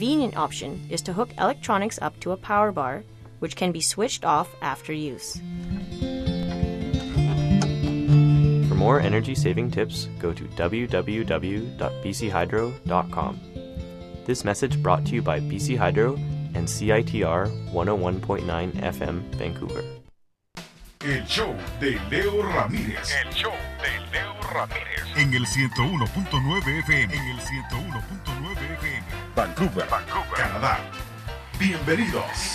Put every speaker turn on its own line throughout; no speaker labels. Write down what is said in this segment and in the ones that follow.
convenient option is to hook electronics up to a power bar, which can be switched off after use.
For more energy-saving tips, go to www.bchydro.com. This message brought to you by BC Hydro and CITR 101.9 FM, Vancouver.
El show de Leo Ramírez.
El show de Leo Ramírez.
En el 101.9 FM. En el 101.9 FM. Vancouver, Canadá. Bienvenidos.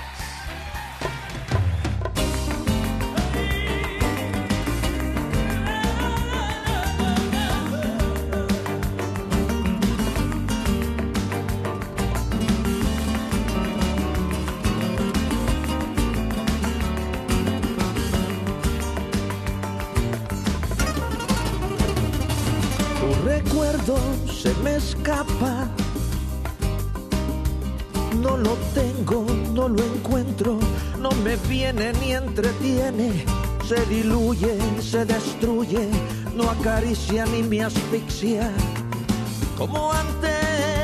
Se me escapa, no lo tengo, no lo encuentro, no me viene ni entretiene, se diluye, se destruye, no acaricia ni me asfixia como antes.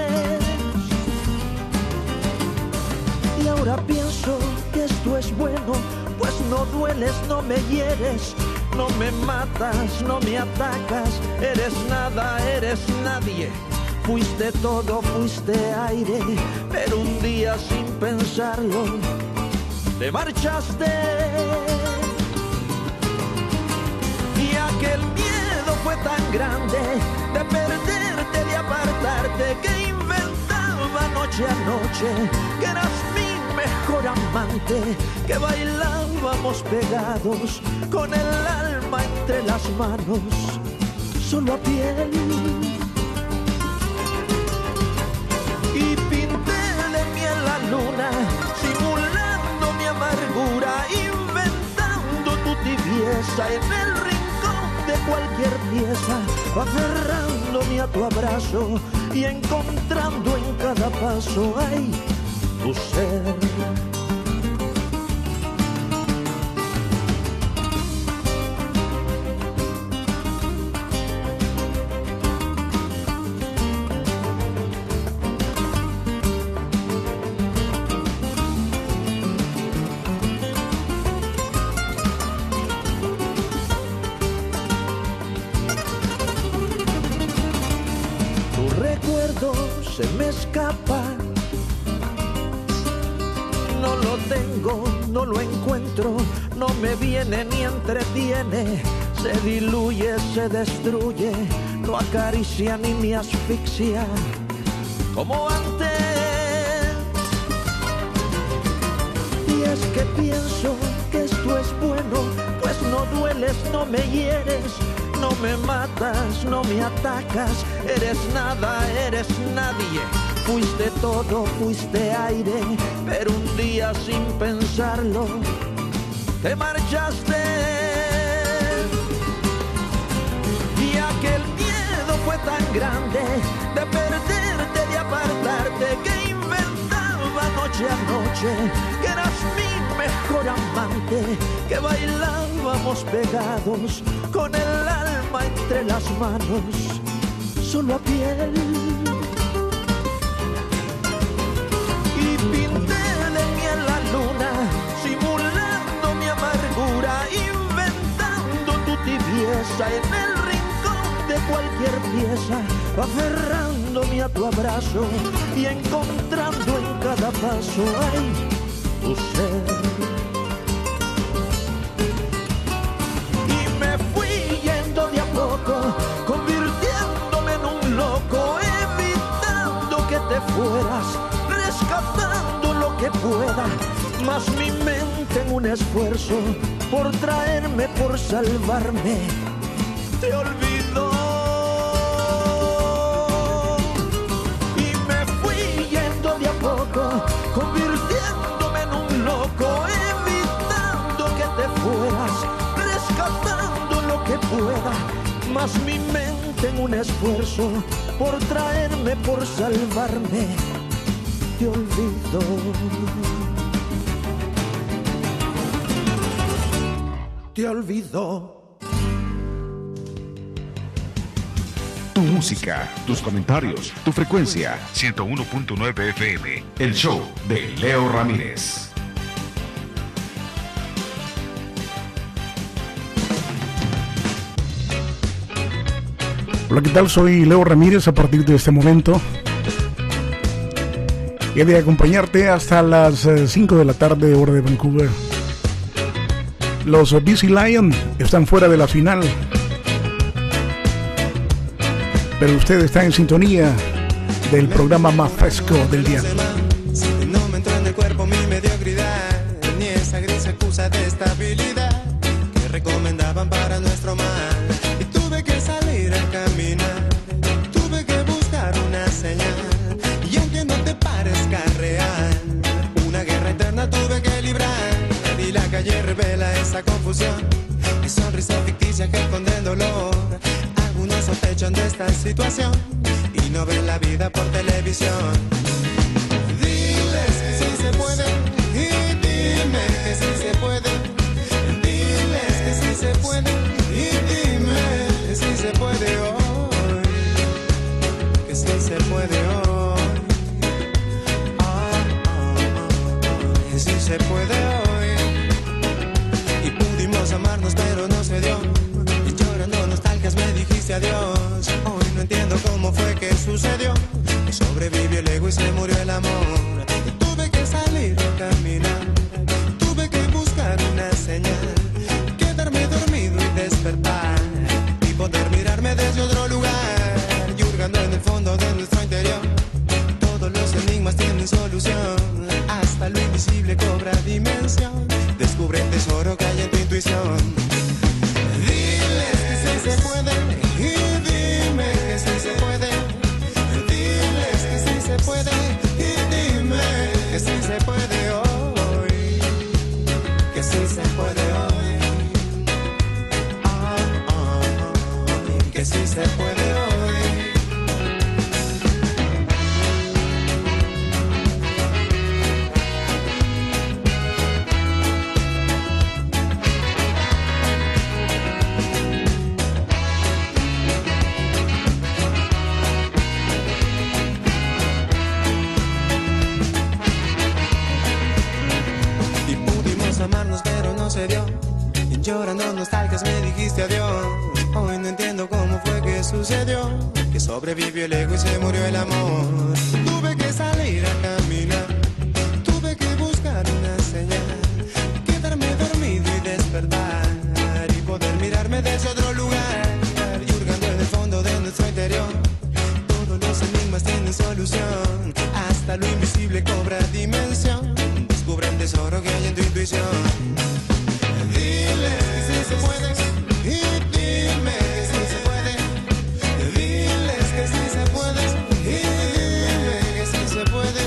Y ahora pienso que esto es bueno, pues no dueles, no me hieres, no me matas, no me atacas, eres nada, eres nadie. Fuiste todo, fuiste aire, pero un día sin pensarlo te marchaste. Y aquel miedo fue tan grande de perderte, de apartarte, que inventaba noche a noche que eras mi mejor amante, que bailábamos pegados con el alma entre las manos, solo a piel. Y pinté de miel la luna, simulando mi amargura, inventando tu tibieza en el rincón de cualquier pieza, aferrándome a tu abrazo y encontrando en cada paso, ay, tu ser. Se me escapa, no lo tengo, no lo encuentro, no me viene ni entretiene, se diluye, se destruye, no acaricia ni me asfixia como antes. Y es que pienso que esto es bueno, pues no dueles, no me hieres, no me matas, no me atacas, eres nada, eres nadie. Fuiste todo, fuiste aire, pero un día sin pensarlo te marchaste. Y aquel miedo fue tan grande de perderte, de apartarte, que inventaba noche a noche que eras mi mejor amante, que bailábamos pegados con el alma entre las manos, solo a piel. Y pinté de miel la luna, simulando mi amargura, inventando tu tibieza en el rincón de cualquier pieza, aferrándome a tu abrazo y encontrando en cada paso, ay, tu ser. Convirtiéndome en un loco, evitando que te fueras, rescatando lo que pueda, más mi mente en un esfuerzo por traerme, por salvarme, te olvidó. Y me fui yendo de a poco, convirtiéndome en un loco, evitando que te fueras, rescatando lo que pueda, más mi mente en un esfuerzo por traerme, por salvarme, te olvido. Te olvido.
Tu música, tus comentarios, tu frecuencia. 101.9 FM. El show de Leo Ramírez.
Hola, ¿qué tal? Soy Leo Ramírez. A partir de este momento he de acompañarte hasta las 5 de la tarde, hora de Vancouver. Los BC Lions están fuera de la final, pero usted está en sintonía del programa más fresco del día.
No me entró en el cuerpo mi mediocridad, ni esa gris excusa de estabilidad que recomendaban para nuestro mal. Y tuve que salir a caminar, tuve que buscar una señal. Y aunque no te parezca real, una guerra eterna tuve que librar. Y la calle revela esa confusión y sonrisa ficticia que esconde el dolor. Algunos sospechan de esta situación y no ven la vida por televisión. Diles que sí se puede y dime que sí se puede. Diles que sí se puede y dime que sí se puede hoy. Que sí se puede hoy. Que sí se puede hoy. Y pudimos amarnos pero no se dio. Y llorando nostalgias me dijiste adiós. Hoy no entiendo cómo fue que sucedió. Que sobrevivió el ego y se murió el amor. Y tuve que salir a caminar, tuve que buscar una señal, quedarme dormido y despertar y poder mirarme desde otro lugar. Y hurgando en el fondo de nuestro interior, todos los enigmas tienen solución. Hasta lo invisible cobra dimensión. Descubre el tesoro que hay en tu intuición. Diles que sí se puede y dime que sí se puede. Diles que sí se puede y dime que sí se puede hoy. Que sí se puede hoy. Que sí se puede hoy. Amarnos pero no se dio. Y llorando nostalgias me dijiste adiós. Hoy no entiendo cómo fue que sucedió. Que sobrevivió el ego y se murió el amor. Tuve que salir a caminar, tuve que buscar una señal, quedarme dormido y despertar y poder mirarme desde otro lugar. Y hurgando en el fondo de nuestro interior, todos los enigmas tienen solución. Hasta lo invisible cobra dimensión. Descubre el tesoro que hay en tu intuición. Diles que sí se puede y dime que sí se puede. Diles que sí se puede y dime que sí se puede.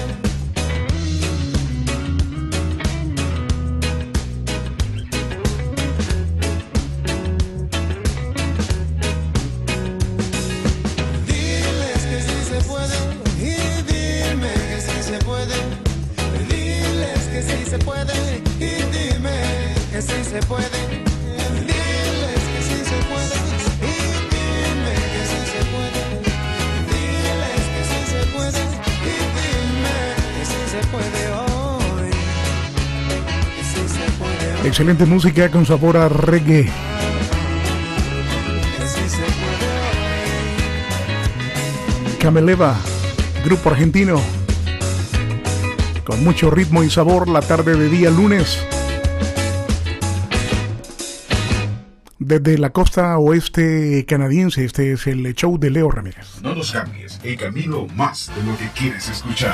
Diles que sí se puede y dime que sí se puede. Diles que sí se puede y dime que sí se puede. Diles que sí se puede y dime que sí se puede. Diles que sí se puede y dime que sí se puede hoy. Que sí se puede hoy.
Excelente música con sabor a reggae.
Que sí se puede hoy.
Cameleva, grupo argentino, con mucho ritmo y sabor, la tarde de día lunes. Desde la costa oeste canadiense, este es el show de Leo Ramírez.
No nos cambies, el camino más de lo que quieres escuchar.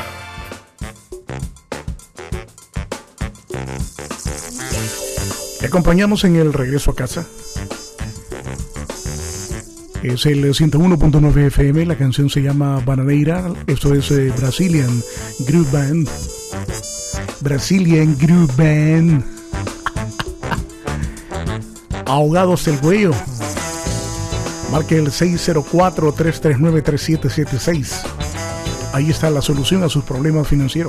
Te acompañamos en el regreso a casa. Es el 101.9 FM, la canción se llama Bananeira. Esto es Brazilian Groove Band. Brazilian Groove Band. Ahogados del cuello. Marque el 604-339-3776. Ahí está la solución a sus problemas financieros.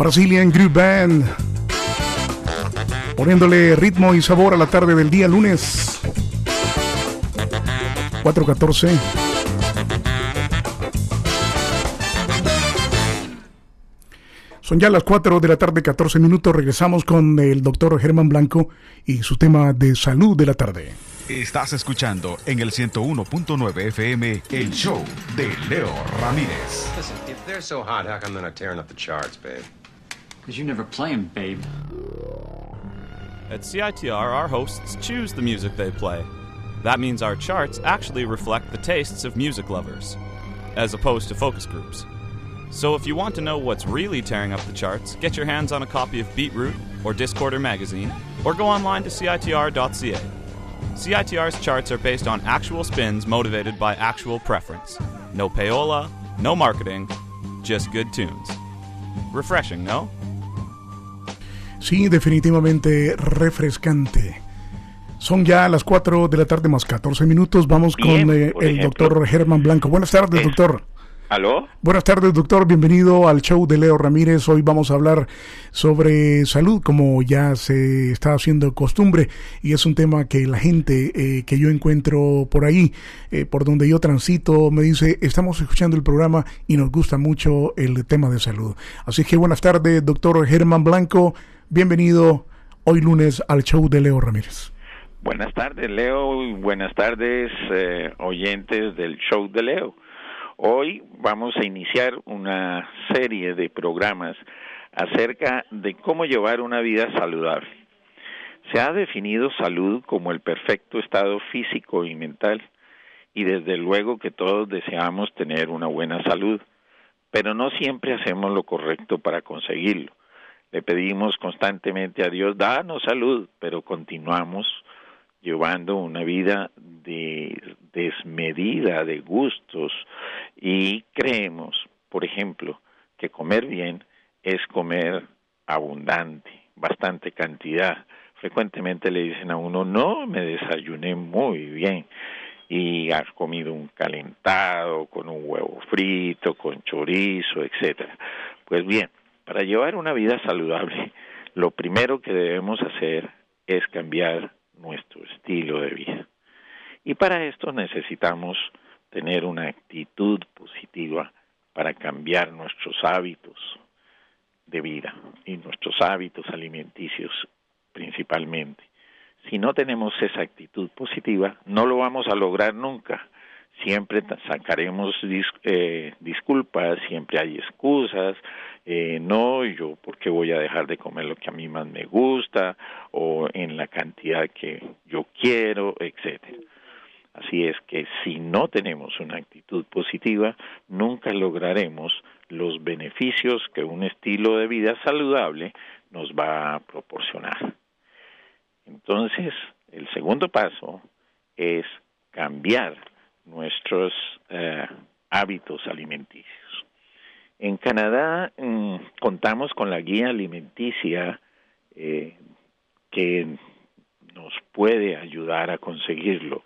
Brazilian Groove Band, poniéndole ritmo y sabor a la tarde del día lunes 4:14. Son ya las 4 de la tarde, 14 minutos. Regresamos con el doctor Germán Blanco y su tema de salud de la tarde.
Estás escuchando en el 101.9 FM el show de Leo Ramírez.
Listen, if they're so hot, how come they're not tearing up the charts, babe?
Because you never play them, babe.
At CITR, our hosts choose the music they play. That means our charts actually reflect the tastes of music lovers, as opposed to focus groups. So if you want to know what's really tearing up the charts, get your hands on a copy of Beatroot or Discorder magazine, or go online to CITR.ca. CITR's charts are based on actual spins motivated by actual preference. No payola, no marketing, just good tunes. Refreshing, ¿no?
Sí, definitivamente refrescante. Son ya las 4 de la tarde más 14 minutos. Vamos
Bien,
con el doctor Germán Blanco. Buenas tardes, doctor.
¿Aló?
Buenas tardes, doctor. Bienvenido al show de Leo Ramírez. Hoy vamos a hablar sobre salud, como ya se está haciendo costumbre, y es un tema que la gente que yo encuentro por ahí, por donde yo transito, me dice, estamos escuchando el programa y nos gusta mucho el tema de salud. Así que buenas tardes, doctor Germán Blanco. Bienvenido hoy lunes al show de Leo Ramírez.
Buenas tardes, Leo, y buenas tardes, oyentes del show de Leo. Hoy vamos a iniciar una serie de programas acerca de cómo llevar una vida saludable. Se ha definido salud como el perfecto estado físico y mental, y desde luego que todos deseamos tener una buena salud, pero no siempre hacemos lo correcto para conseguirlo. Le pedimos constantemente a Dios, danos salud, pero continuamos llevando una vida desmedida de gustos y creemos, por ejemplo, que comer bien es comer abundante, bastante cantidad. Frecuentemente le dicen a uno, no, me desayuné muy bien y has comido un calentado con un huevo frito, con chorizo, etcétera. Pues bien, para llevar una vida saludable, lo primero que debemos hacer es cambiar nuestro estilo de vida. Y para esto necesitamos tener una actitud positiva para cambiar nuestros hábitos de vida y nuestros hábitos alimenticios principalmente. Si no tenemos esa actitud positiva, no lo vamos a lograr nunca. Siempre sacaremos disculpas, siempre hay excusas, no, yo ¿por qué voy a dejar de comer lo que a mí más me gusta o en la cantidad que yo quiero, etcétera? Así es que si no tenemos una actitud positiva, nunca lograremos los beneficios que un estilo de vida saludable nos va a proporcionar. Entonces, el segundo paso es cambiar nuestros hábitos alimenticios. En Canadá contamos con la guía alimenticia que nos puede ayudar a conseguirlo.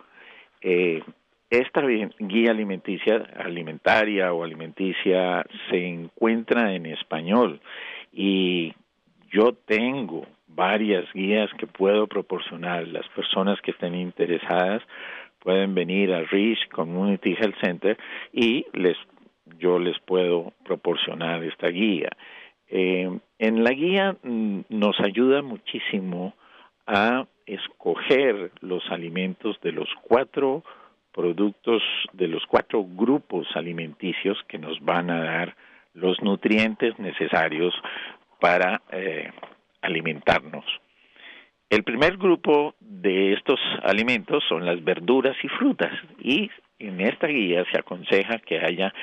Esta guía alimentaria o alimenticia se encuentra en español y yo tengo varias guías que puedo proporcionar. Las personas que estén interesadas pueden venir a Rich Community Health Center y yo les puedo proporcionar esta guía. En la guía nos ayuda muchísimo a escoger los alimentos de los 4 productos, de los 4 grupos alimenticios que nos van a dar los nutrientes necesarios para alimentarnos. El primer grupo de estos alimentos son las verduras y frutas, y en esta guía se aconseja que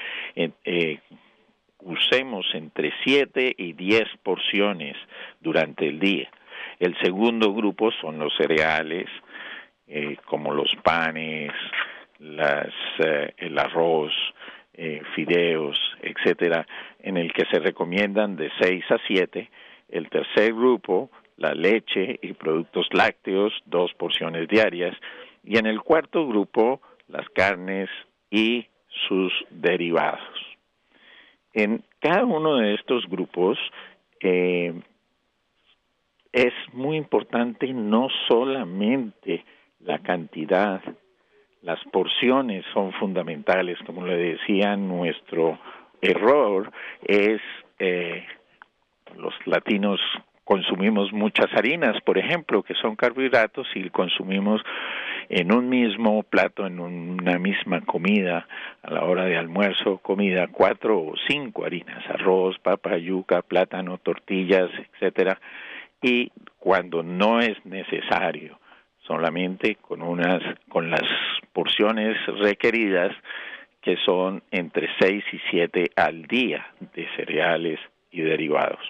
usemos entre 7 y 10 porciones durante el día. El segundo grupo son los cereales, como los panes, el arroz, fideos, etcétera, en el que se recomiendan de 6 a 7. El tercer grupo, la leche y productos lácteos, 2 porciones diarias. Y en el cuarto grupo, las carnes y sus derivados. En cada uno de estos grupos es muy importante no solamente la cantidad, las porciones son fundamentales, como le decía, nuestro error es los latinos consumimos muchas harinas, por ejemplo, que son carbohidratos, y consumimos en un mismo plato, en una misma comida, a la hora de almuerzo, comida, 4 o 5 harinas, arroz, papa, yuca, plátano, tortillas, etcétera, y cuando no es necesario, solamente con las porciones requeridas, que son entre 6 y 7 al día de cereales y derivados.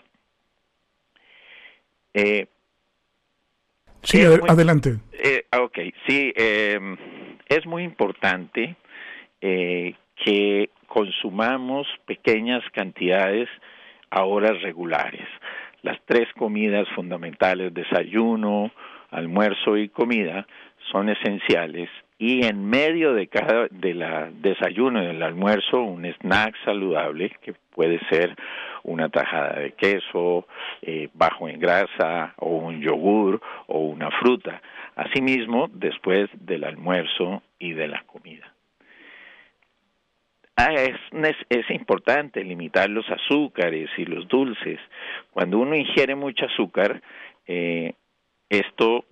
Sí, adelante.
Sí, es muy importante que consumamos pequeñas cantidades a horas regulares. Las 3 comidas fundamentales, desayuno, almuerzo y comida, son esenciales, y en medio de la desayuno y del almuerzo, un snack saludable, que puede ser una tajada de queso, bajo en grasa, o un yogur, o una fruta. Asimismo, después del almuerzo y de la comida. Es importante limitar los azúcares y los dulces. Cuando uno ingiere mucho azúcar, esto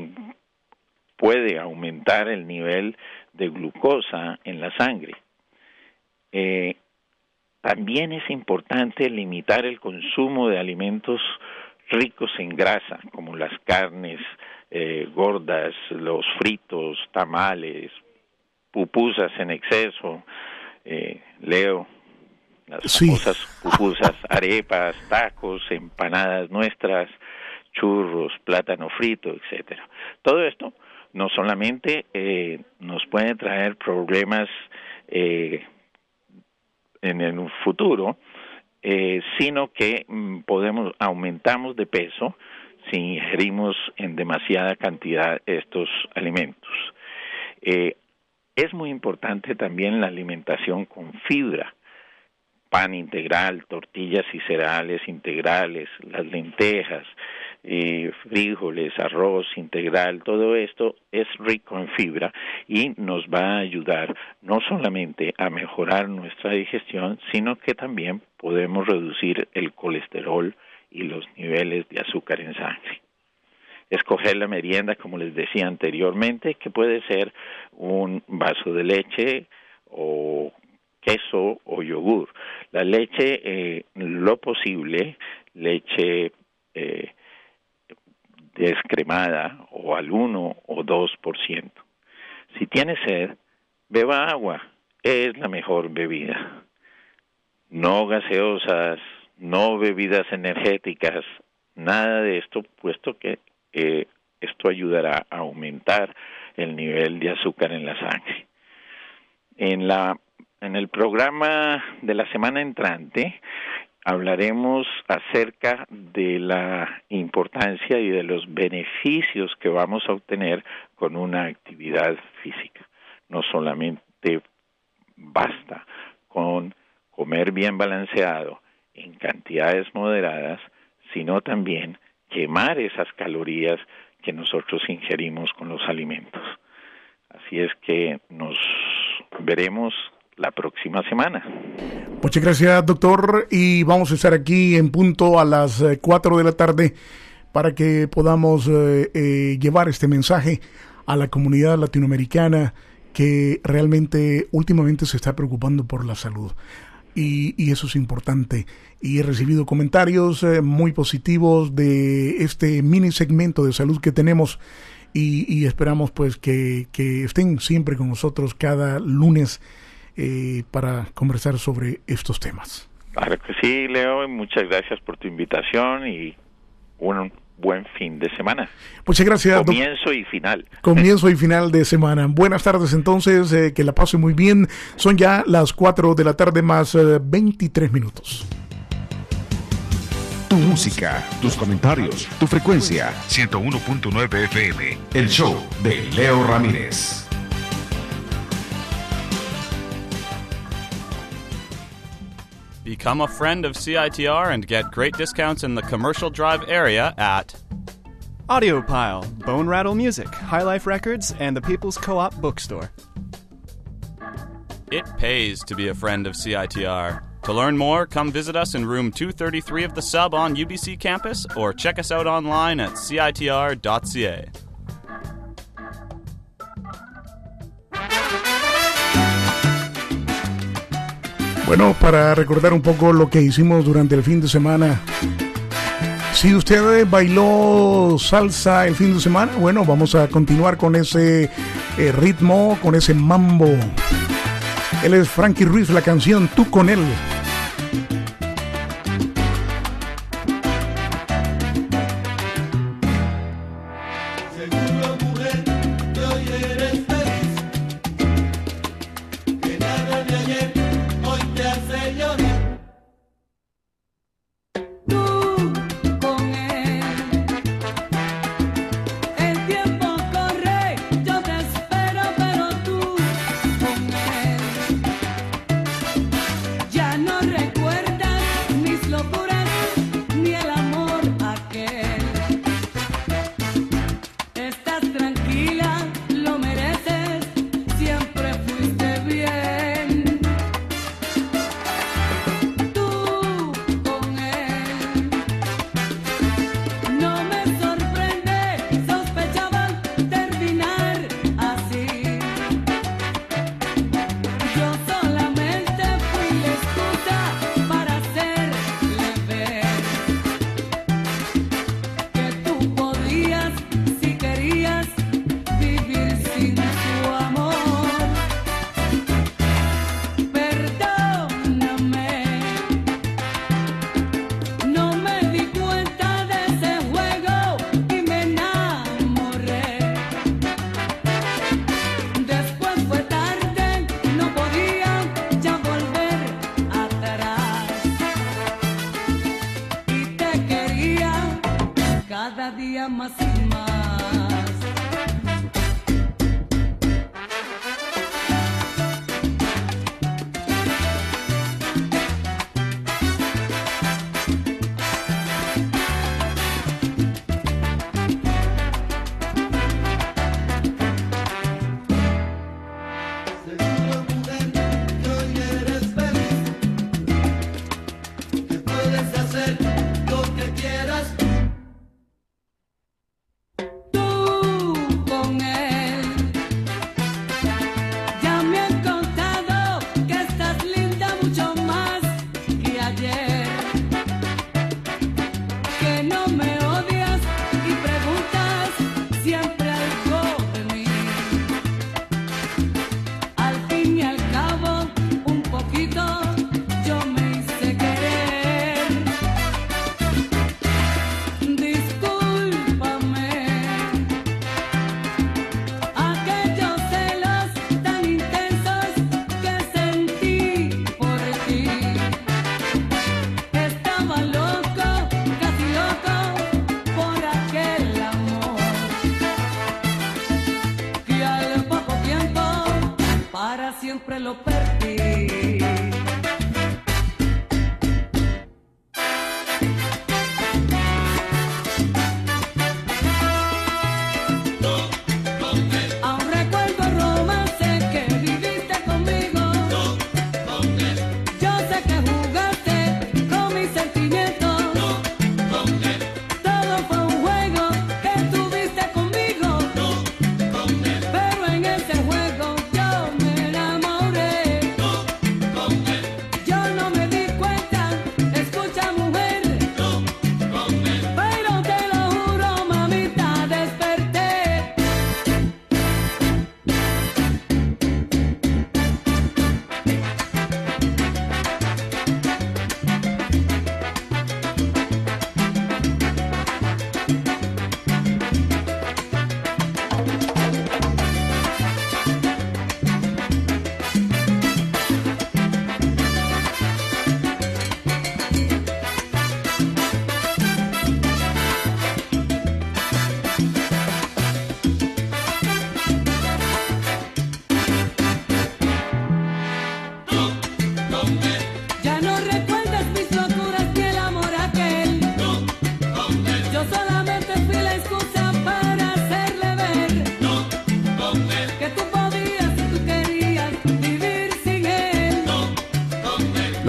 puede aumentar el nivel de glucosa en la sangre. También es importante limitar el consumo de alimentos ricos en grasa, como las carnes gordas, los fritos, tamales, pupusas en exceso, Leo, las famosas pupusas, arepas, tacos, empanadas nuestras, churros, plátano frito, etcétera. Todo esto no solamente nos puede traer problemas en el futuro, sino que aumentamos de peso si ingerimos en demasiada cantidad estos alimentos. Es muy importante también la alimentación con fibra, pan integral, tortillas y cereales integrales, las lentejas, frijoles, arroz integral, todo esto es rico en fibra y nos va a ayudar no solamente a mejorar nuestra digestión, sino que también podemos reducir el colesterol y los niveles de azúcar en sangre. Escoger la merienda, como les decía anteriormente, que puede ser un vaso de leche o queso o yogur. La leche, lo posible, leche descremada o al 1 o 2%. Si tiene sed, beba agua, es la mejor bebida. No gaseosas, no bebidas energéticas, nada de esto, puesto que esto ayudará a aumentar el nivel de azúcar en la sangre. En el programa de la semana entrante hablaremos acerca de la importancia y de los beneficios que vamos a obtener con una actividad física. No solamente basta con comer bien balanceado en cantidades moderadas, sino también quemar esas calorías que nosotros ingerimos con los alimentos. Así es que nos veremos la próxima semana.
Muchas gracias, doctor, y vamos a estar aquí en punto a las 4 de la tarde para que podamos llevar este mensaje a la comunidad latinoamericana que realmente últimamente se está preocupando por la salud. Y eso es importante. Y he recibido comentarios muy positivos de este mini segmento de salud que tenemos y esperamos pues que estén siempre con nosotros cada lunes para conversar sobre estos temas.
Claro que sí, Leo, y muchas gracias por tu invitación y un buen fin de semana.
Muchas gracias.
Comienzo y final.
Comienzo y final de semana. Buenas tardes entonces, que la pase muy bien. Son ya las 4 de la tarde más 23 minutos.
Tu música, tus comentarios, tu frecuencia, 101.9 FM, el show de Leo Ramírez.
Become a friend of CITR and get great discounts in the Commercial Drive area at
Audiopile, Bone Rattle Music, High Life Records, and the People's Co-op Bookstore.
It pays to be a friend of CITR. To learn more, come visit us in room 233 of the Sub on UBC campus or check us out online at citr.ca.
Bueno, para recordar un poco lo que hicimos durante el fin de semana. Si usted bailó salsa el fin de semana, bueno, vamos a continuar con ese ritmo, con ese mambo. Él es Frankie Ruiz, la canción Tú con él.
Siempre lo perdí. Aún recuerdo el romance que viviste conmigo. Yo sé que jugaste con mis sentimientos. Todo fue un juego que tuviste conmigo. Pero en ese juego yo me enamoré.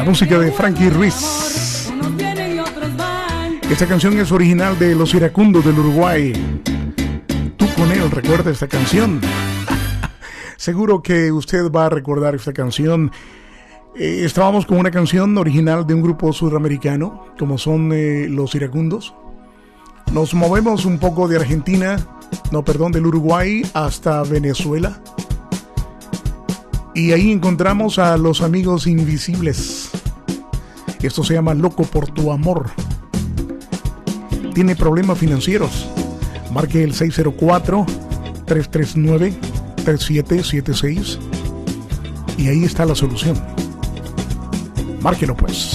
música de Frankie Ruiz.
Unos vienen y otros van.
Esta canción es original de Los Iracundos del Uruguay. Tú con él, ¿recuerda esta canción? Seguro que usted va a recordar esta canción. Estábamos con una canción original de un grupo sudamericano, como son Los Iracundos. Nos movemos un poco de del Uruguay hasta Venezuela. Y ahí encontramos a Los Amigos Invisibles. Esto se llama Loco por tu amor. Tiene problemas financieros. Marque el 604-339-3776 y ahí está la solución. Márquelo pues.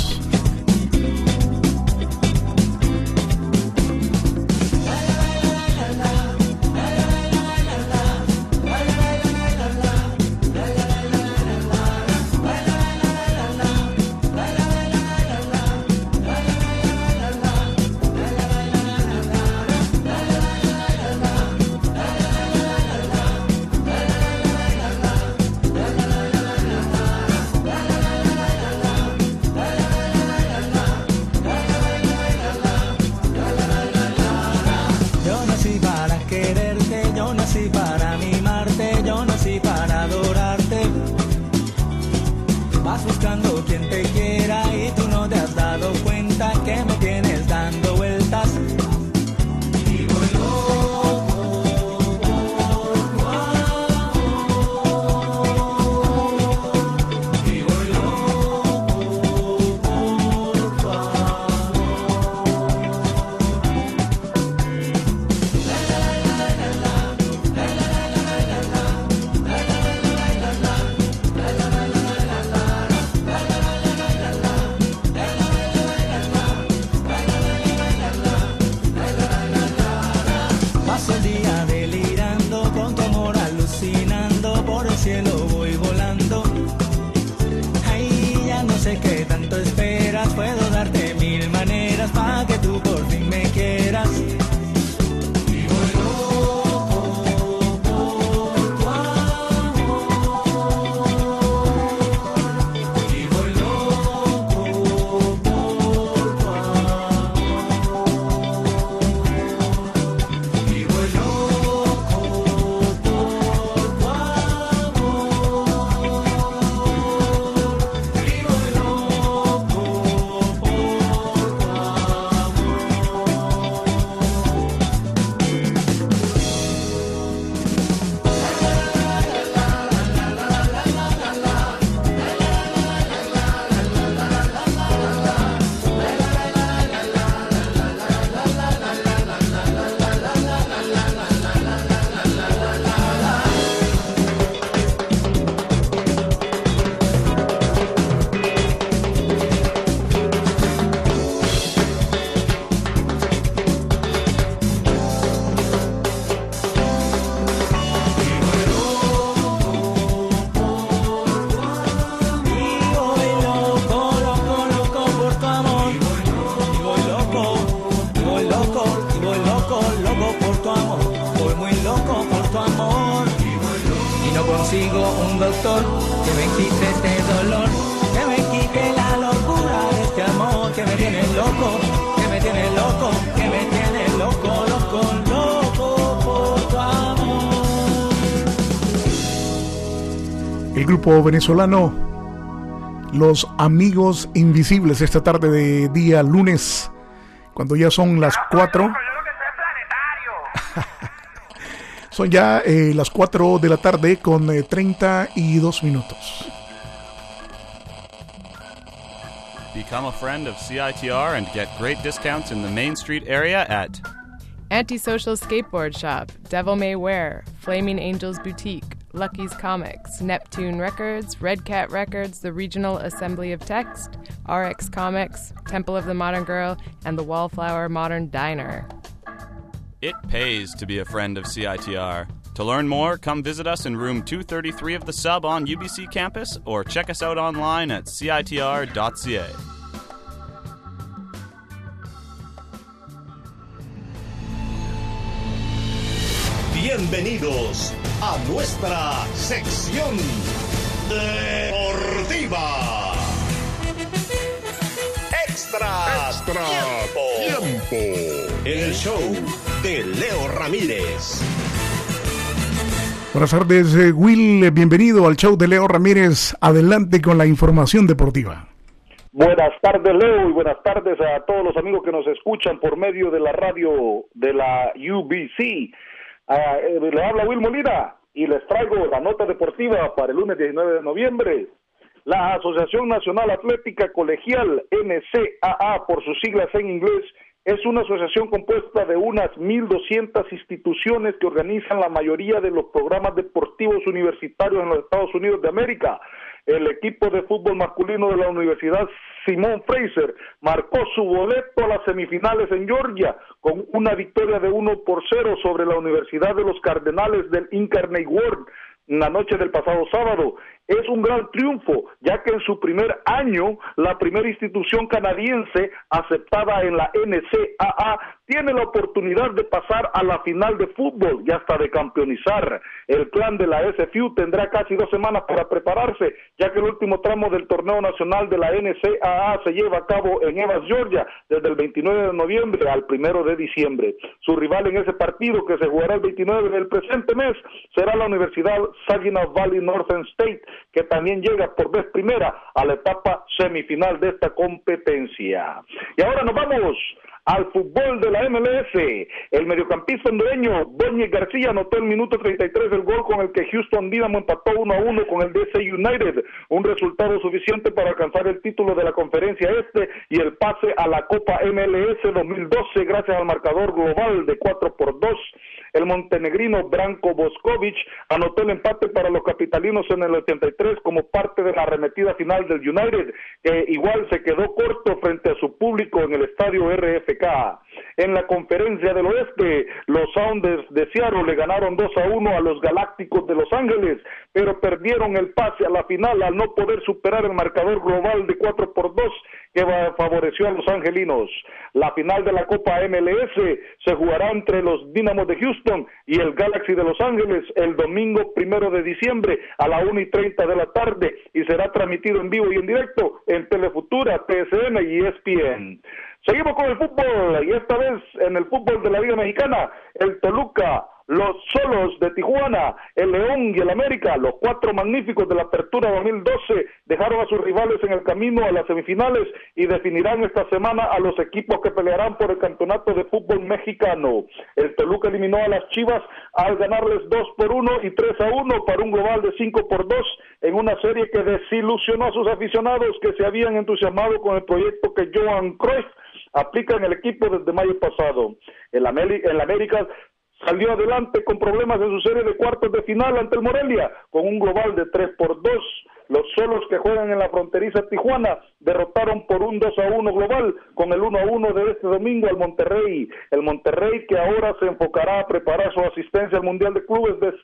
El grupo venezolano Los Amigos Invisibles, esta tarde de día lunes, cuando ya son las 4. Son ya las 4 de la tarde con 32 minutos.
Become a friend of CITR and get great discounts in the Main Street area at
Antisocial Skateboard Shop, Devil May Wear, Flaming Angels Boutique, Lucky's Comics, Neptune Records, Red Cat Records, the Regional Assembly of Text, RX Comics, Temple of the Modern Girl, and the Wallflower Modern Diner.
It pays to be a friend of CITR. To learn more, come visit us in room 233 of the Sub on UBC campus or check us out online at citr.ca.
Bienvenidos a nuestra sección deportiva. Tiempo. El show de Leo Ramírez.
Buenas tardes, Will. Bienvenido al show de Leo Ramírez. Adelante con la información deportiva.
Buenas tardes, Leo, y buenas tardes a todos los amigos que nos escuchan por medio de la radio de la UBC. Le habla Will Molina y les traigo la nota deportiva para el lunes 19 de noviembre. La Asociación Nacional Atlética Colegial, NCAA por sus siglas en inglés, es una asociación compuesta de unas 1,200 instituciones que organizan la mayoría de los programas deportivos universitarios en los Estados Unidos de América. El equipo de fútbol masculino de la Universidad Simón Fraser marcó su boleto a las semifinales en Georgia con una victoria de 1-0 sobre la Universidad de los Cardenales del Incarnate Word en la noche del pasado sábado. Es un gran triunfo, ya que en su primer año, la primera institución canadiense aceptada en la NCAA tiene la oportunidad de pasar a la final de fútbol y hasta de campeonizar. El clan de la SFU tendrá casi 2 semanas para prepararse, ya que el último tramo del torneo nacional de la NCAA se lleva a cabo en Evans, Georgia, desde el 29 de noviembre al 1 de diciembre. Su rival en ese partido, que se jugará el 29 del presente mes, será la Universidad Saginaw Valley Northern State, que también llega por vez primera a la etapa semifinal de esta competencia. Y ahora nos vamos al fútbol de la MLS. El mediocampista hondureño Doñez García anotó el minuto 33 el gol con el que Houston Dynamo empató 1-1 con el DC United, un resultado suficiente para alcanzar el título de la Conferencia Este y el pase a la Copa MLS 2012 gracias al marcador global de 4-2. El montenegrino Branko Boskovic anotó el empate para los capitalinos en el 83 como parte de la arremetida final del United, que igual se quedó corto frente a su público en el estadio RFK. En la Conferencia del Oeste, los Sounders de Seattle le ganaron 2-1 a los Galácticos de Los Ángeles, pero perdieron el pase a la final al no poder superar el marcador global de 4-2 que favoreció a los angelinos. La final de la Copa MLS se jugará entre los Dynamos de Houston y el Galaxy de Los Ángeles el domingo 1 de diciembre a la 1:30 de la tarde y será transmitido en vivo y en directo en Telefutura, TSN y ESPN. Seguimos con el fútbol y esta vez en el fútbol de la Liga Mexicana, el Toluca, los Xolos de Tijuana, el León y el América, los 4 magníficos de la Apertura 2012, dejaron a sus rivales en el camino a las semifinales y definirán esta semana a los equipos que pelearán por el campeonato de fútbol mexicano. El Toluca eliminó a las Chivas al ganarles 2-1 y 3-1 para un global de 5-2 en una serie que desilusionó a sus aficionados que se habían entusiasmado con el proyecto que Johan Cruyff aplica en el equipo desde mayo pasado. El América salió adelante con problemas en su serie de cuartos de final ante el Morelia, con un global de 3-2. Los Xolos, que juegan en la fronteriza Tijuana, derrotaron por un 2-1 global, con el 1-1 de este domingo al Monterrey. El Monterrey, que ahora se enfocará a preparar su asistencia al Mundial de Clubes,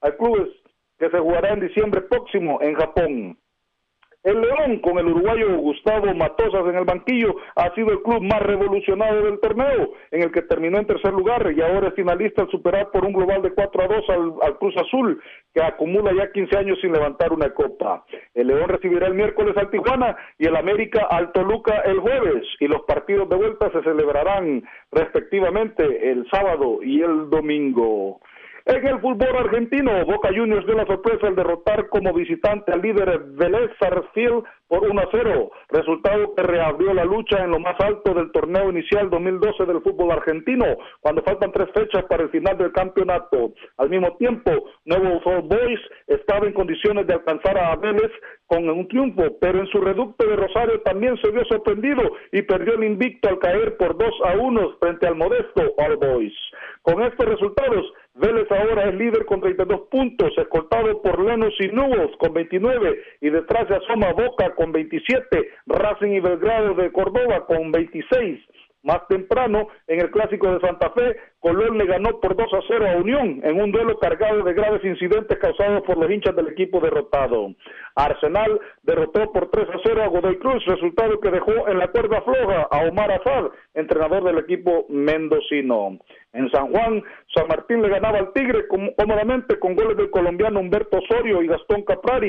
que se jugará en diciembre próximo en Japón. El León, con el uruguayo Gustavo Matosas en el banquillo, ha sido el club más revolucionado del torneo, en el que terminó en tercer lugar y ahora es finalista al superar por un global de 4-2 al Cruz Azul, que acumula ya 15 años sin levantar una copa. El León recibirá el miércoles al Tijuana y el América al Toluca el jueves, y los partidos de vuelta se celebrarán respectivamente el sábado y el domingo. En el fútbol argentino, Boca Juniors dio la sorpresa al derrotar como visitante al líder Vélez Sarsfield por 1-0, resultado que reabrió la lucha en lo más alto del torneo inicial 2012 del fútbol argentino, cuando faltan 3 fechas para el final del campeonato. Al mismo tiempo, Newell's Old Boys estaba en condiciones de alcanzar a Vélez con un triunfo, pero en su reducto de Rosario también se vio sorprendido y perdió el invicto al caer por 2-1 frente al modesto All Boys. Con estos resultados, Vélez ahora es líder con 32 puntos, escoltado por Lanús y Newell's con 29, y detrás se asoma Boca con 27, Racing y Belgrano de Córdoba con 26. Más temprano, en el Clásico de Santa Fe, Colón le ganó por 2-0 a Unión, en un duelo cargado de graves incidentes causados por los hinchas del equipo derrotado. Arsenal derrotó por 3-0 a Godoy Cruz, resultado que dejó en la cuerda floja a Omar Azad, entrenador del equipo mendocino. En San Juan, San Martín le ganaba al Tigre cómodamente con goles del colombiano Humberto Osorio y Gastón Caprari.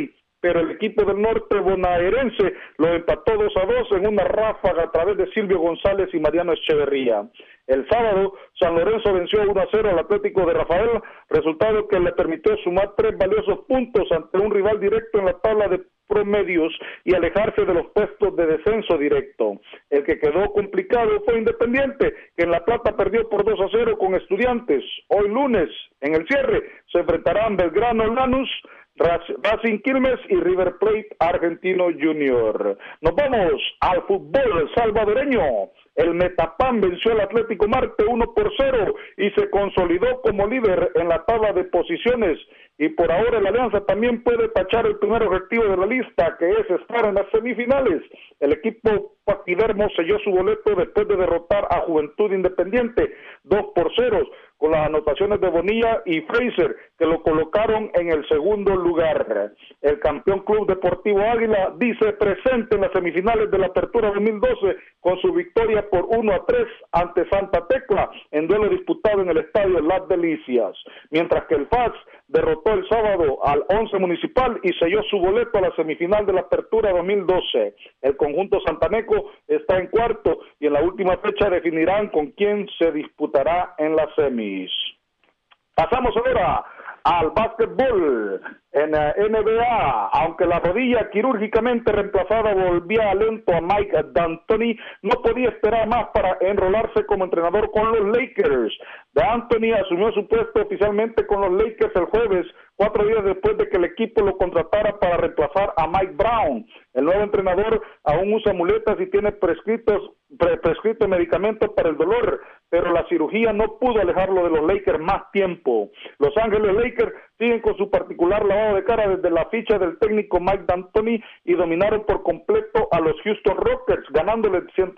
pero el equipo del norte bonaerense lo empató 2-2 en una ráfaga a través de Silvio González y Mariano Echeverría. El sábado, San Lorenzo venció 1-0 al Atlético de Rafael, resultado que le permitió sumar 3 valiosos puntos ante un rival directo en la tabla de promedios y alejarse de los puestos de descenso directo. El que quedó complicado fue Independiente, que en La Plata perdió por 2-0 con Estudiantes. Hoy lunes, en el cierre, se enfrentarán Belgrano Lanús, Racing Quilmes y River Plate Argentino Junior. Nos vamos al fútbol salvadoreño. El Metapan venció al Atlético Marte 1-0 y se consolidó como líder en la tabla de posiciones. Y por ahora la Alianza también puede tachar el primer objetivo de la lista, que es estar en las semifinales. El equipo paquidermo selló su boleto después de derrotar a Juventud Independiente 2-0, con las anotaciones de Bonilla y Fraser, que lo colocaron en el segundo lugar. El campeón Club Deportivo Águila dice presente en las semifinales de la Apertura 2012 con su victoria por 1-3 ante Santa Tecla en duelo disputado en el estadio Las Delicias, mientras que el FAS derrotó el sábado al Once Municipal y selló su boleto a la semifinal de la Apertura 2012. El conjunto santaneco está en cuarto y en la última fecha definirán con quién se disputará en las semis. Pasamos ahora al básquetbol en NBA. Aunque la rodilla quirúrgicamente reemplazada volvía lento a Mike D'Antoni, no podía esperar más para enrolarse como entrenador con los Lakers. D'Antoni asumió su puesto oficialmente con los Lakers el jueves, 4 días después de que el equipo lo contratara para reemplazar a Mike Brown. El nuevo entrenador aún usa muletas y tiene prescrito medicamentos para el dolor, pero la cirugía no pudo alejarlo de los Lakers más tiempo. Los Ángeles Lakers siguen con su particular lavado de cara desde la ficha del técnico Mike D'Antoni y dominaron por completo a los Houston Rockets, ganándole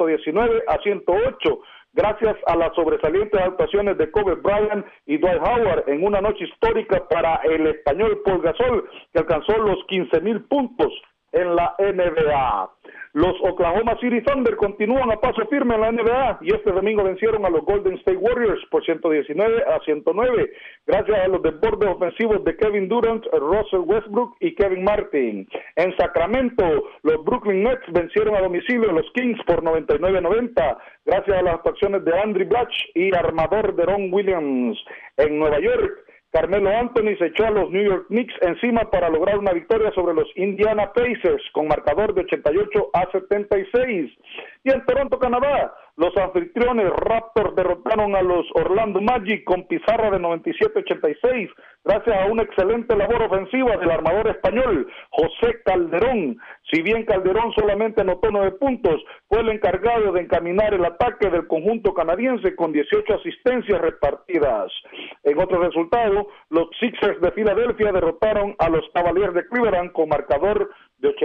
119-108. Gracias a las sobresalientes actuaciones de Kobe Bryant y Dwight Howard en una noche histórica para el español Paul Gasol, que alcanzó los 15,000 puntos en la NBA. Los Oklahoma City Thunder continúan a paso firme en la NBA y este domingo vencieron a los Golden State Warriors por 119-109, gracias a los desbordes ofensivos de Kevin Durant, Russell Westbrook y Kevin Martin. En Sacramento, los Brooklyn Nets vencieron a domicilio a los Kings por 99-90, gracias a las actuaciones de Andrew Blatch y armador Deron Williams. En Nueva York, Carmelo Anthony se echó a los New York Knicks encima para lograr una victoria sobre los Indiana Pacers con marcador de 88-76. Y en Toronto, Canadá, los anfitriones Raptors derrotaron a los Orlando Magic con pizarra de 97-86, gracias a una excelente labor ofensiva del armador español José Calderón. Si bien Calderón solamente anotó 9 puntos, fue el encargado de encaminar el ataque del conjunto canadiense con 18 asistencias repartidas. En otro resultado, los Sixers de Filadelfia derrotaron a los Cavaliers de Cleveland con marcador de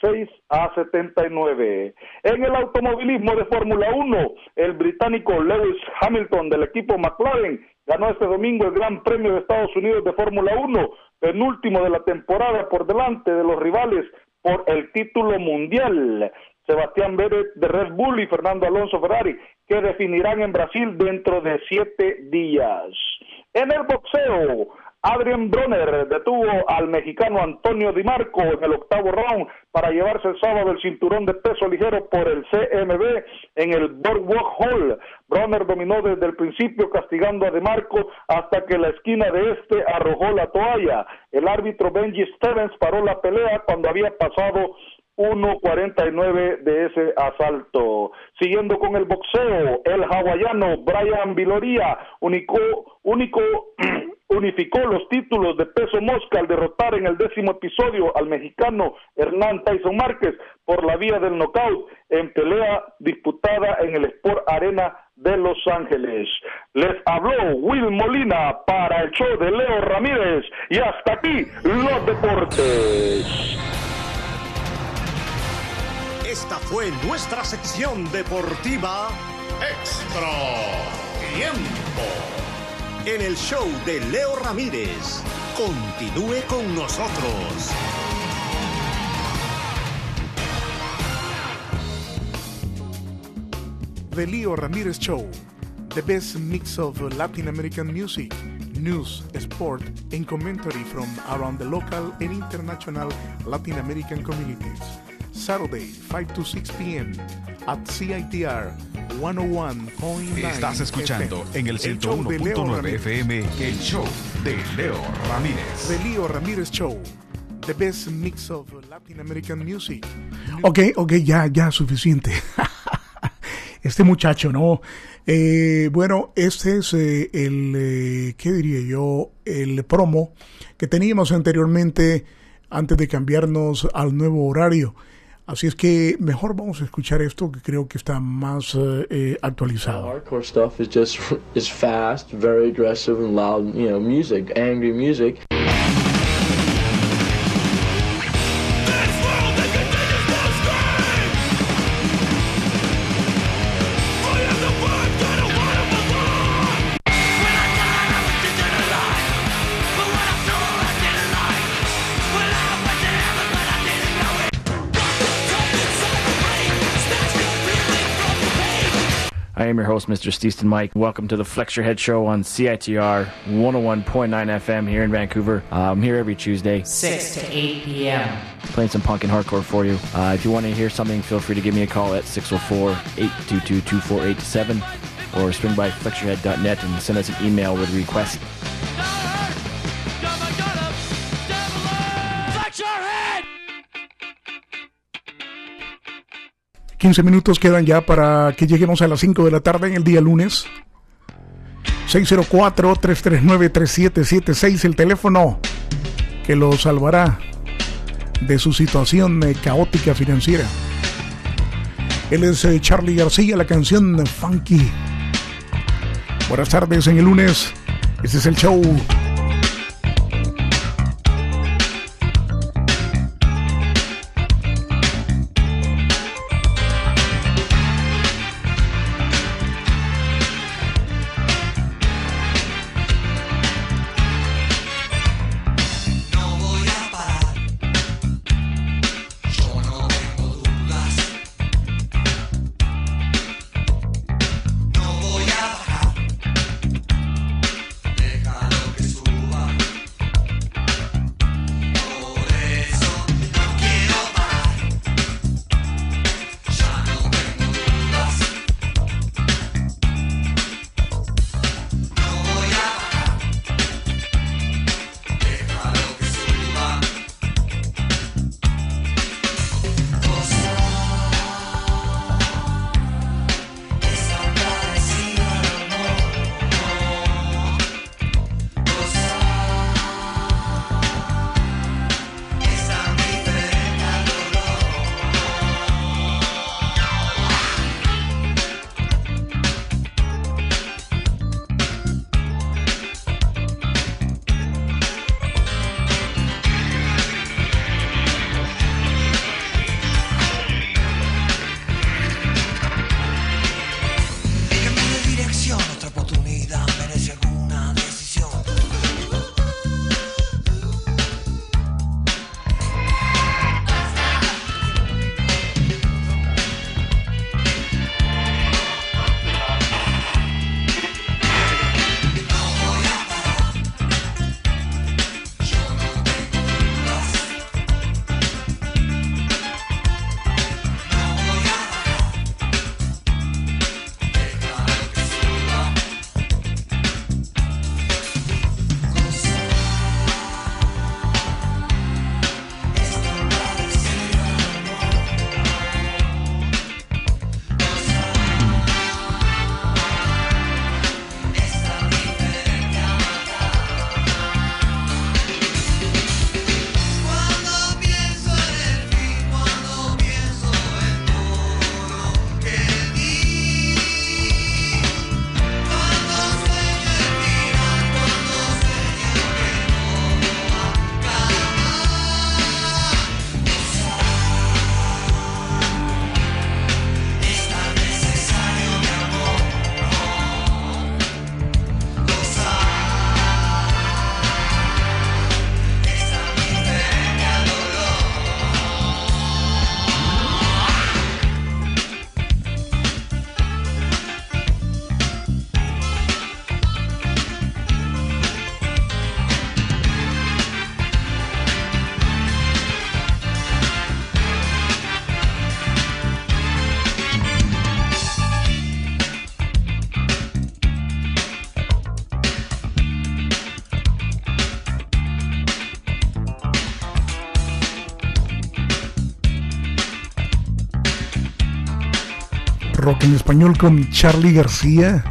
86-79. En el automovilismo de Fórmula 1, el británico Lewis Hamilton del equipo McLaren ganó este domingo el Gran Premio de Estados Unidos de Fórmula 1, penúltimo de la temporada por delante de los rivales por el título mundial, Sebastián Vettel de Red Bull y Fernando Alonso Ferrari, que definirán en Brasil dentro de 7 días. En el boxeo, Adrian Broner detuvo al mexicano Antonio Di Marco en el 8º round para llevarse el sábado el cinturón de peso ligero por el CMB en el Boardwalk Hall. Broner dominó desde el principio, castigando a Di Marco hasta que la esquina de este arrojó la toalla. El árbitro Benji Stevens paró la pelea cuando había pasado 1:49 de ese asalto. Siguiendo con el boxeo, el hawaiano Brian Viloria unificó los títulos de peso mosca al derrotar en el 10º episodio al mexicano Hernán Tyson Márquez por la vía del nocaut en pelea disputada en el Sport Arena de Los Ángeles. Les habló Will Molina para el show de Leo Ramírez y hasta aquí los deportes.
Esta fue nuestra sección deportiva Extra Tiempo. En el show de Leo Ramírez. Continúe con nosotros.
The Leo Ramírez Show. The best mix of Latin American music, news, sport, and commentary from around the local and international Latin American communities. Saturday, 5 to 6 p.m. at CITR 101.9.
Estás escuchando
FM.
en el 101.9 FM el show de Leo Ramírez.
The Leo Ramírez Show. The best mix of Latin American music. Ok, ya, suficiente. Este muchacho, ¿no? Bueno, este es ¿qué diría yo? El promo que teníamos anteriormente antes de cambiarnos al nuevo horario. Así es que mejor vamos a escuchar esto, que creo que está más actualizado.
Hardcore stuff is fast, very aggressive and loud, music, angry music.
I am your host, Mr. Steeston Mike. Welcome to the Flex Your Head Show on CITR 101.9 FM here in Vancouver. I'm here every Tuesday,
6 to 8 p.m.
playing some punk and hardcore for you. If you want to hear something, feel free to give me a call at 604-822-2487 or swing by flexyourhead.net and send us an email with a request.
15 minutos quedan ya para que lleguemos a las 5 de la tarde en el día lunes. 604-339-3776, el teléfono que lo salvará de su situación caótica financiera. Él es Charly García, la canción Funky. Buenas tardes en el lunes. Este es el show.
Déjalo que suba.
rock en español con Charly García.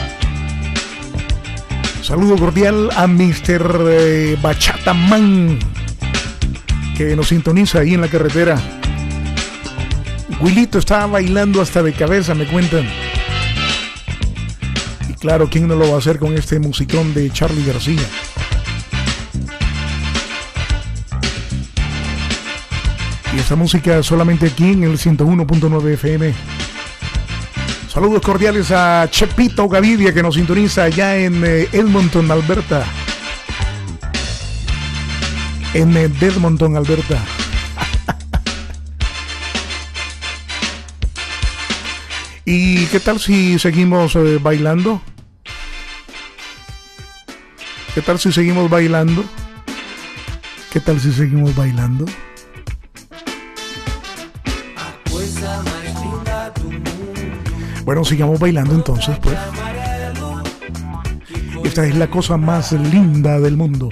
Saludo cordial a Mr. Bachata Man, que nos sintoniza ahí en la carretera. Wilito estaba bailando hasta de cabeza, me cuentan. Y claro, ¿quién no lo va a hacer con este musicón de Charly García? Y esta música solamente aquí en el 101.9 FM. Saludos cordiales a Chepito Gavidia, que nos sintoniza allá en Edmonton, Alberta. En Edmonton, Alberta. ¿Y qué tal si seguimos bailando? ¿Qué tal si seguimos bailando? ¿Qué tal si seguimos bailando? Bueno, sigamos bailando entonces, pues. Esta es la cosa más linda del mundo.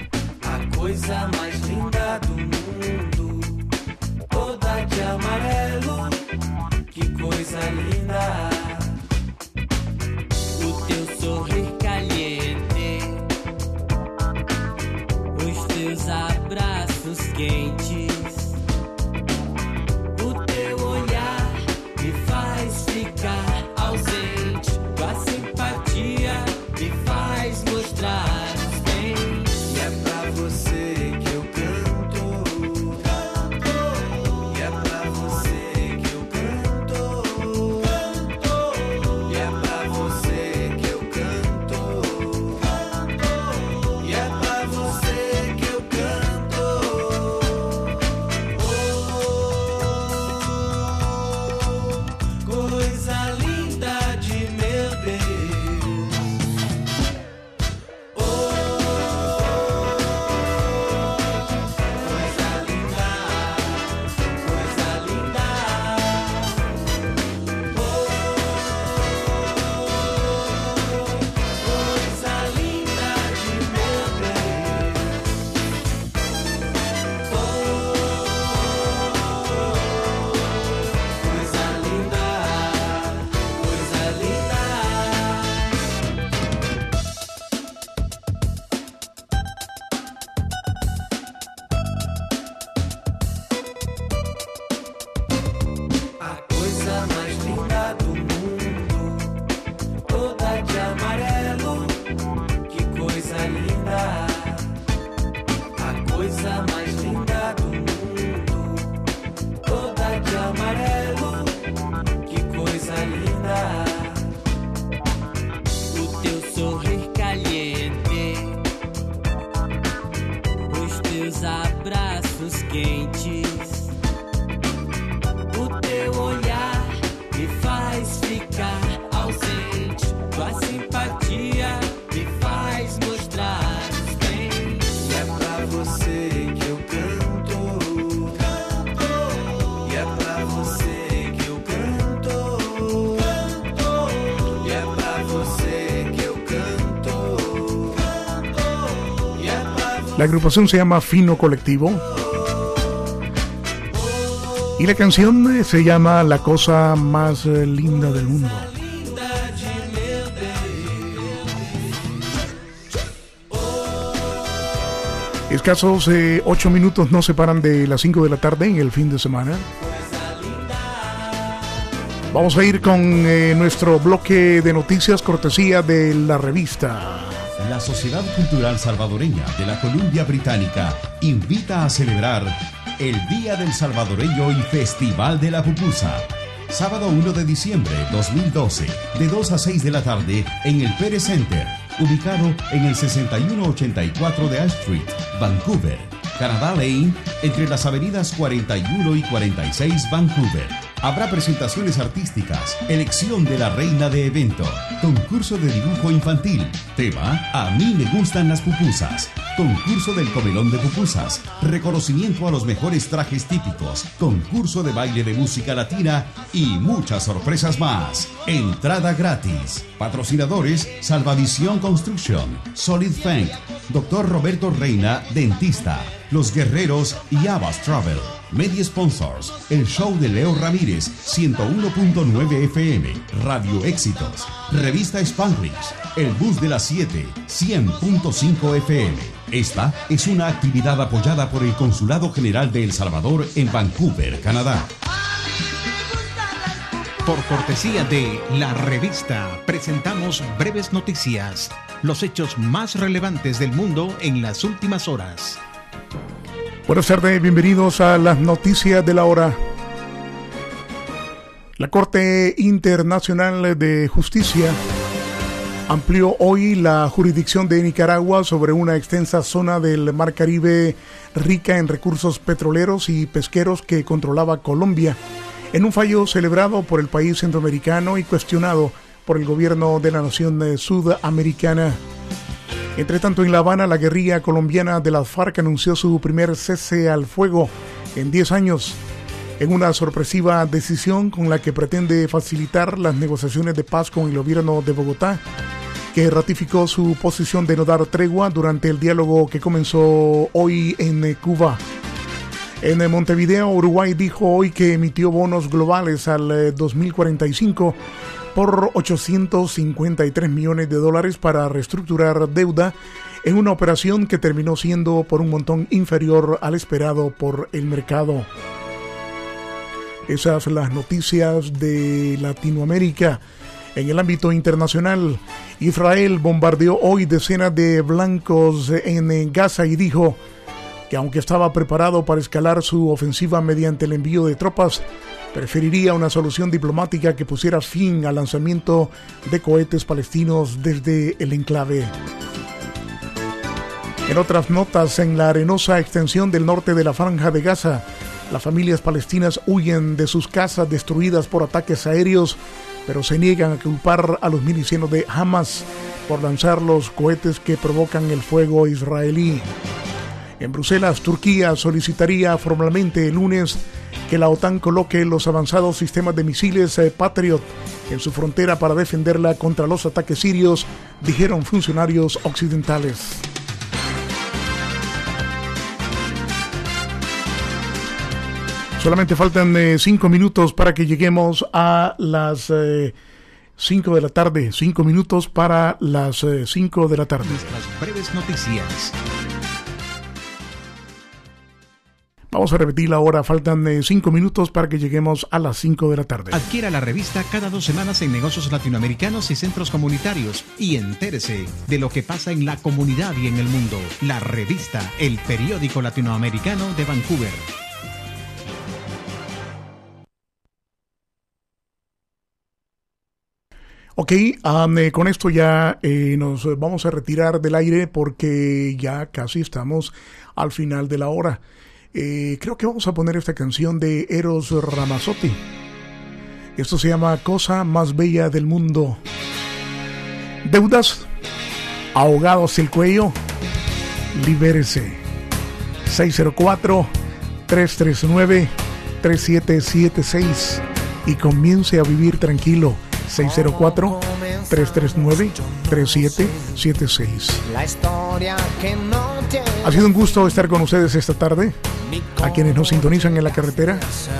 La agrupación se llama Fino Colectivo y la canción se llama La cosa más linda del mundo. Escasos 8 minutos nos separan de las 5 de la tarde en el fin de semana. Vamos a ir con nuestro bloque de noticias cortesía de la revista.
La Sociedad Cultural Salvadoreña de la Columbia Británica invita a celebrar el Día del Salvadoreño y Festival de la Pupusa. Sábado 1 de diciembre 2012, de 2 a 6 de la tarde en el Pérez Center, ubicado en el 6184 de Ash Street, Vancouver, Canada Lane, entre las avenidas 41 y 46 Vancouver. Habrá presentaciones artísticas, elección de la reina de evento, concurso de dibujo infantil, tema A mí me gustan las pupusas, concurso del comelón de pupusas, reconocimiento a los mejores trajes típicos, concurso de baile de música latina y muchas sorpresas más. Entrada gratis. Patrocinadores: Salvavisión Construction, Solid Fang, Dr. Roberto Reina, dentista, Los Guerreros y Abbas Travel. Media Sponsors: el show de Leo Ramírez, 101.9 FM, Radio Éxitos, Revista Spanglish, el bus de las 7, 100.5 FM. Esta es una actividad apoyada por el Consulado General de El Salvador en Vancouver, Canadá.
Por cortesía de La Revista, presentamos breves noticias, los hechos más relevantes del mundo en las últimas horas.
Buenas tardes, bienvenidos a las noticias de la hora. La Corte Internacional de Justicia amplió hoy la jurisdicción de Nicaragua sobre una extensa zona del Mar Caribe rica en recursos petroleros y pesqueros que controlaba Colombia, en un fallo celebrado por el país centroamericano y cuestionado por el gobierno de la nación sudamericana. Entre tanto, en La Habana, la guerrilla colombiana de las FARC anunció su primer cese al fuego en 10 años, en una sorpresiva decisión con la que pretende facilitar las negociaciones de paz con el gobierno de Bogotá, que ratificó su posición de no dar tregua durante el diálogo que comenzó hoy en Cuba. En Montevideo, Uruguay dijo hoy que emitió bonos globales al 2045 por $853 millones para reestructurar deuda en una operación que terminó siendo por un montón inferior al esperado por el mercado. Esas son las noticias de Latinoamérica. En el ámbito internacional, Israel bombardeó hoy decenas de blancos en Gaza y dijo que aunque estaba preparado para escalar su ofensiva mediante el envío de tropas, preferiría una solución diplomática que pusiera fin al lanzamiento de cohetes palestinos desde el enclave. En otras notas, en la arenosa extensión del norte de la Franja de Gaza, las familias palestinas huyen de sus casas destruidas por ataques aéreos, pero se niegan a culpar a los milicianos de Hamas por lanzar los cohetes que provocan el fuego israelí. En Bruselas, Turquía solicitaría formalmente el lunes que la OTAN coloque los avanzados sistemas de misiles Patriot en su frontera para defenderla contra los ataques sirios, dijeron funcionarios occidentales. Solamente faltan 5 minutos para que lleguemos a las 5 de la tarde. 5 minutos para las 5 de la tarde.
Nuestras breves noticias.
Vamos a repetir la hora, faltan 5 minutos para que lleguemos a las 5 de la tarde.
Adquiera la revista cada 2 semanas en negocios latinoamericanos y centros comunitarios y entérese de lo que pasa en la comunidad y en el mundo. La Revista, el periódico latinoamericano de Vancouver.
Ok, con esto ya nos vamos a retirar del aire porque ya casi estamos al final de la hora. Creo que vamos a poner esta canción de Eros Ramazzotti. Esto se llama Cosa Más Bella del Mundo. Deudas, ahogados el cuello, libérese. 604-339-3776 y comience a vivir tranquilo. 604-339-3776. Ha sido un gusto estar con ustedes esta tarde. A quienes nos sintonizan en la carretera,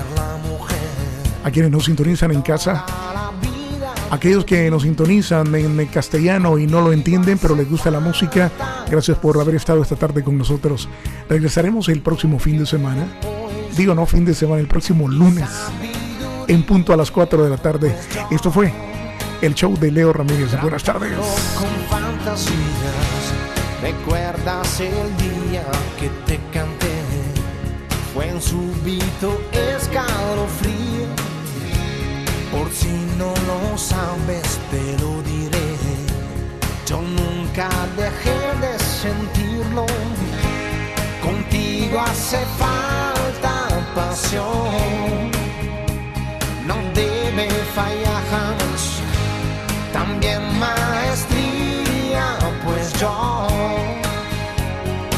a quienes nos sintonizan en casa, aquellos que nos sintonizan en castellano y no lo entienden, pero les gusta la música, gracias por haber estado esta tarde con nosotros. Regresaremos el próximo fin de semana. Digo, no fin de semana, el próximo lunes, en punto a las 4 de la tarde. Esto fue el show de Leo Ramírez. Buenas tardes.
Con fantasías, recuerdas el día que te canté. Fue un súbito escalofrío. Por si no lo sabes, te lo diré. Yo nunca dejé de sentirlo. Contigo hace falta pasión. No debe fallar jamás. También maestría, pues yo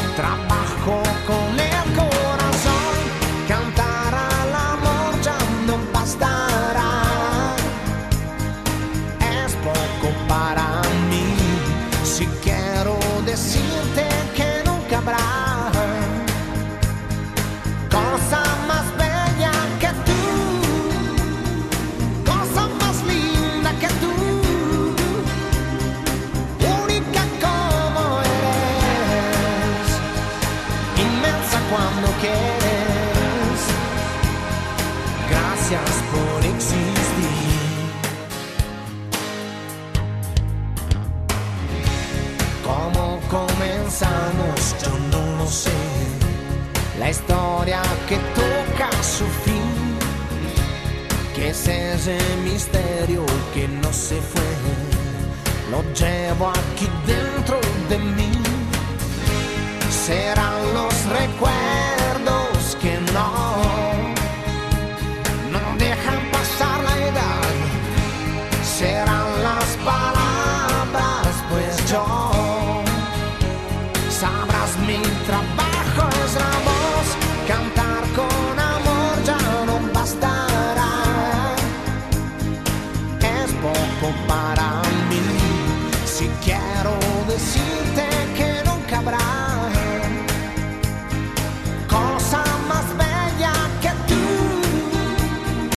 que eres. Gracias por existir. ¿Cómo comenzamos? Yo no lo sé. La historia que toca su fin, que es ese misterio que no se fue, lo llevo aquí dentro de mí. Será